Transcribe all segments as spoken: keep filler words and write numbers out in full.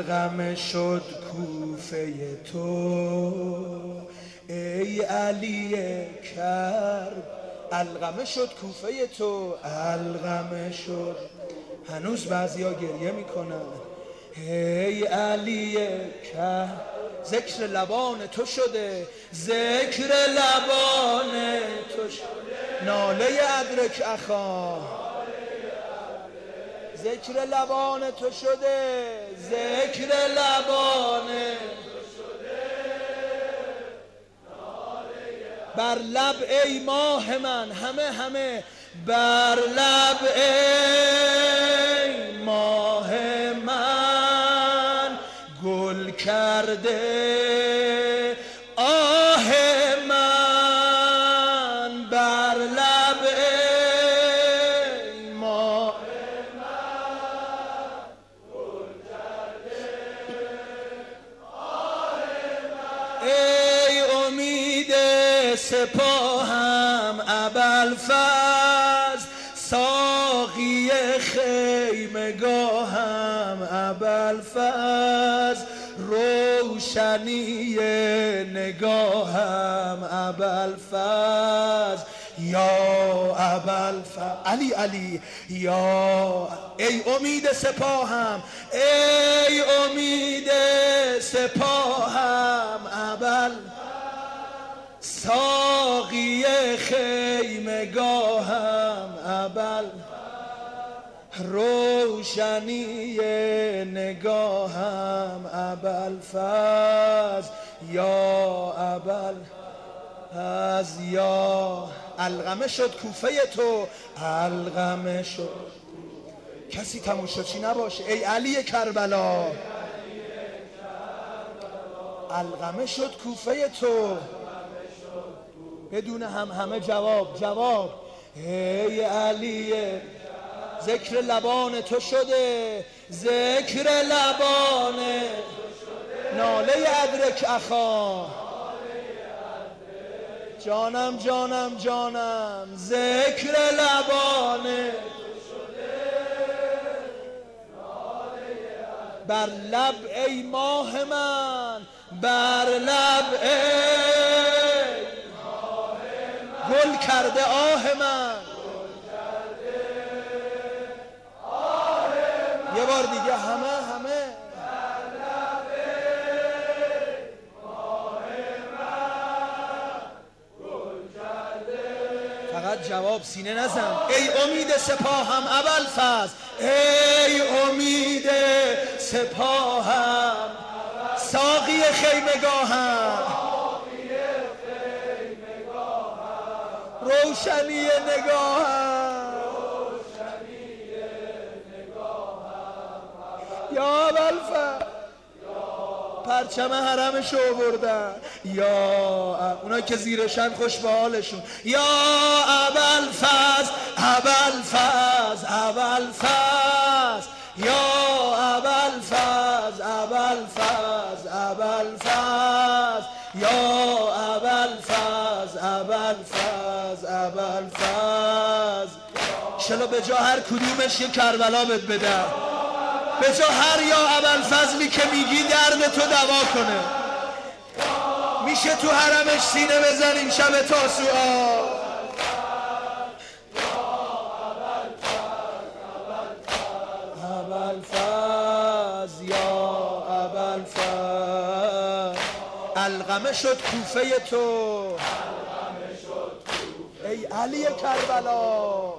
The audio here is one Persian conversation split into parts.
الغم شد کوفه تو ای علی کرب. الغم شد کوفه تو، الغم شد. هنوز بعضیا گریه میکنن. ای علی کرب ذکر لبان تو شده، ذکر لبان تو شده. ناله ادرک اخا، ذکر لبان تو شده، ذکر لبان تو شده. بر لب ای ماه من، همه همه بر لب ای ماه من گل کرده آه من. بر لب ای ماه من گل کرده آه من. ای امید سپاهم ابوالفضل، ساقی خیمگاهم ابوالفضل، روشنی نگاهم ابوالفضل. یا ابوالفضل علی علی یا ای امید سپاهم، ای امید سپاهم ابوالفضل، ساقی خیمگاهم ابوالفضل، روشنی نگاهم ابوالفضل. یا ابوالفضل یا الغم شد کوفه تو، الغم شد. کسی تماشاچی نباشه. ای علی کربلا الغم شد کوفه تو. بدون هم همه جواب جواب. ای علی ذکر لبان تو شده، ذکر لبان تو شده. ناله ادرک اخا، جانم جانم جانم ذکر لبان تو شده. بر لب ای ماه من، بر لب ای ماه من گل کرده آه من. یه بار دیگه همه همه فقط جواب سینه نزن. ای امید سپاهم ابوالفضل، ای امید سپاهم، ساقی خیمگاهم، روشنی نگاهم. یا ابوالفضل پرچم حرمشو بردن. یا اونایی که زیرشن خوش به حالشون. یا ابوالفضل ابوالفضل ابوالفضل، یا ابوالفضل ابوالفضل ابوالفضل، یا ابوالفضل ابوالفضل ابوالفضل. انشالله به جا هر کدومش یه کربلا بهت بدم، به جا هر یا ابوالفضلی که میگی درد تو دوا کنه. میشه تو حرمش سینه بزنیم شب تاسوعا. ابوالفضل یا ابوالفضل الغم شد کوفه تو، ای علی کربلا.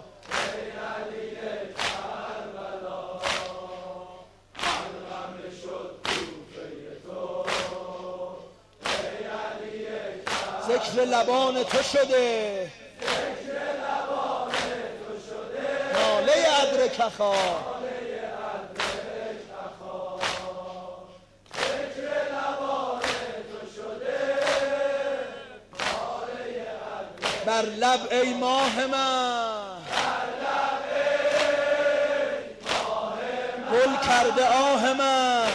ذکر لبان تو شده، ذکر لبان تو شده. ناله ادرک اخا، ذکر لبان تو شده. بر لب ای ماه من، بر لب ای ماه من گل کرده آه من.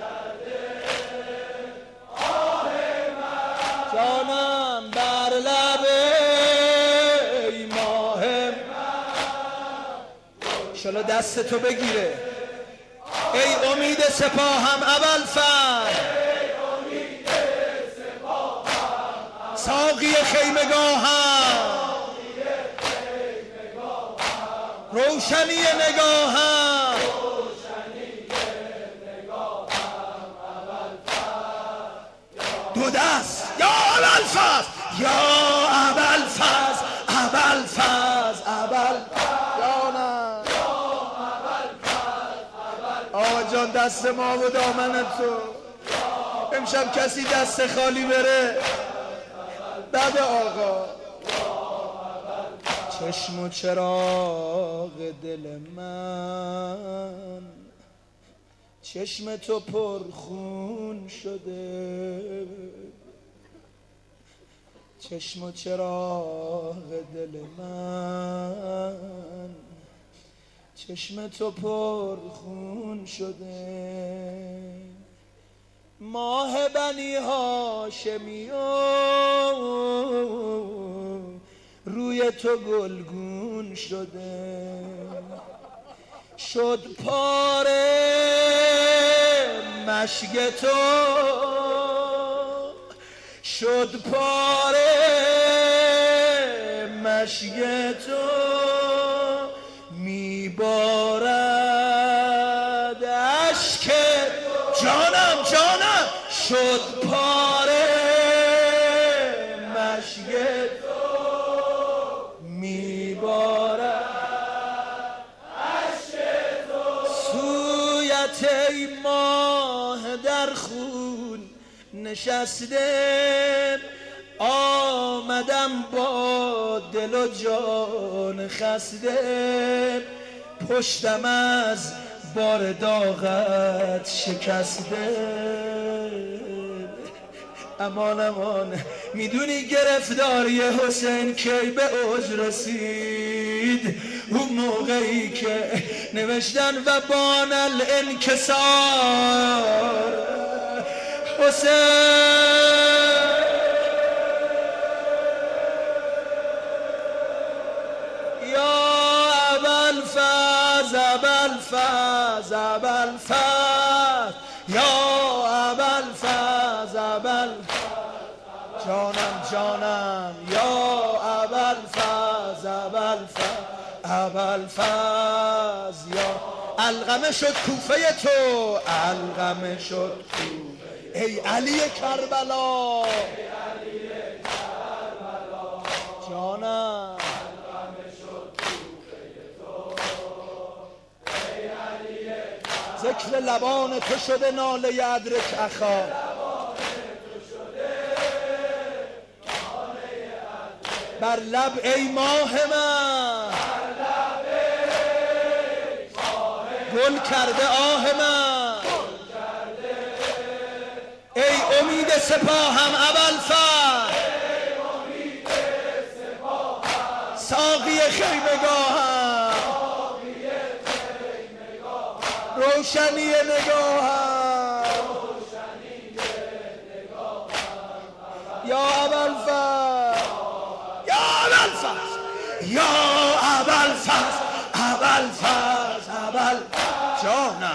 جانم بر لب ای ماه من، انشالله دست تو بگیره. ای امید سپاهم ابوالفضل، ساقی خیمگاهم، روشنی نگاهم، دو دست یا ابوالفضل، یا ابوالفضل، ابوالفضل، ابوالفضل جانم. آقا جان دست ما و دامن تو، امشب کسی دست خالی بره بعد آقا. چشم و چراغ دل من، چشم تو پرخون شده، چشم و چراغ دل من، چشم تو پرخون شده. ماه بنی هاشمی روی تو گلگون شده، شد پاره مشک تو، شد پاره مشک تو، میبارد اشک جانم جانم، شد پاره مشک تو، میبارد اشک تو. سویت ای ماه در خون نشسته، آمدم با دل و جان خسته، پشتم از بار داغت شکسته. امان امان، میدونی گرفتاری حسین کی به اوج رسید؟ اون موقعی که نوشتن و بان الانکسار حسین. ابوالفضل ابوالفضل یا ابوالفضل ابوالفضل جانم جانم، یا ابوالفضل ابوالفضل ابوالفضل یا القمه شد کوفه تو، القمه شد کوفه ای علی کربلا جانم. ذکر لبان تو شده ناله ادرک اخا، بر لب ای ماه من، گل کرده آه من، ای امید سپاهم ابوالفضل، ساقی خیمگاهم، روشنی نگاهم، یا ابوالفضل، یا ابوالفضل، یا ابوالفضل، ابوالفضل، ابوالفضل جانم.